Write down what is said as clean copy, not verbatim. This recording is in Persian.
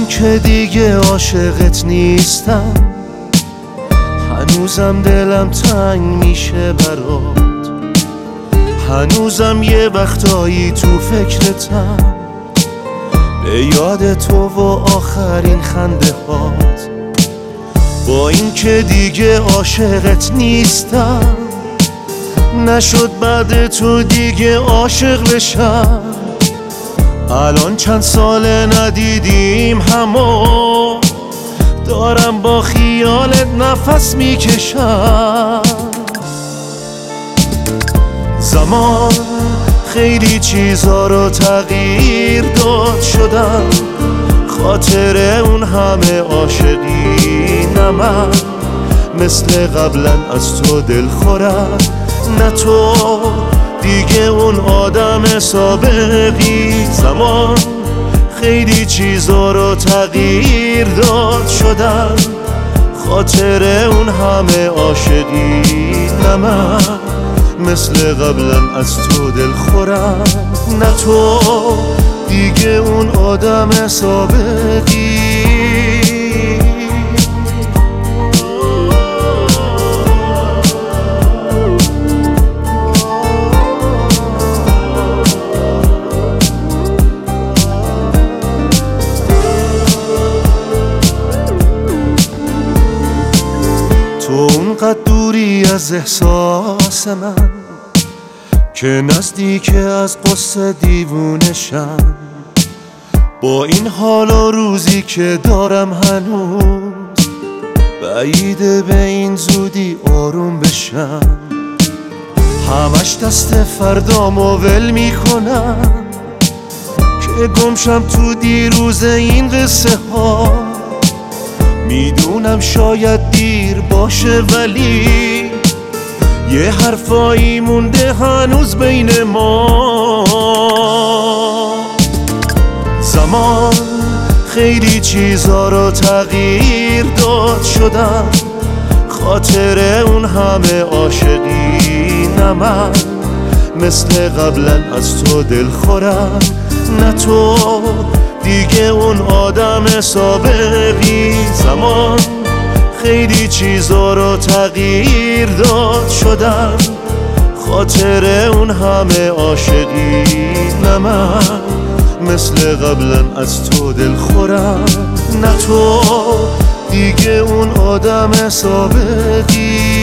این که دیگه عاشقت نیستم، هنوزم دلم تنگ میشه برات، هنوزم یه وقتایی تو فکرتم، به یاد تو و آخرین خنده هات. با این که دیگه عاشقت نیستم، نشد بعد تو دیگه عاشق بشم. الان چند ساله ندیدیم همو، دارم با خیالت نفس میکشم. زمان خیلی چیزا رو تغییر داد، شدم خاطر اون همه عاشقی. نه من مثل قبلا از تو دلخورم، نه تو دیگه اون آدم سابقی. زمان خیلی چیزا رو تغییر داد، شدم خاطر اون همه عاشقی. نه من مثل قبلا از تو دلخورم، نه تو دیگه اون آدم سابقی. تو اونقدر دوری از احساس من که نزدیک از قصه دیوونشم. با این حال و روزی که دارم هنوز، بعیده به این زودی آروم بشم. همش دست فردامو ول میکنم که گمشم تو دیروز این قصه ها. میدونم شاید دیر باشه، ولی یه حرفایی مونده هنوز بین ما. زمان خیلی چیزا رو تغییر داد، شدم خاطر اون همه عاشقی. نه من مثل قبلا از تو دلخورم، نه تو دیگه اون آدم سابقی. زمان خیلی چیزا رو تغییر داد، شدم خاطر اون همه عاشقی. نه من مثل قبلا از تو دلخورم، نه تو دیگه اون آدم سابقی.